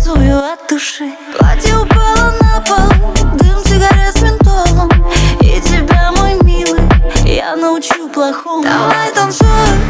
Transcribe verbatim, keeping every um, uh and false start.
танцую от души. Платье упало на пол, дым сигарет с ментолом. И тебя, мой милый, я научу плохому. Давай танцуй.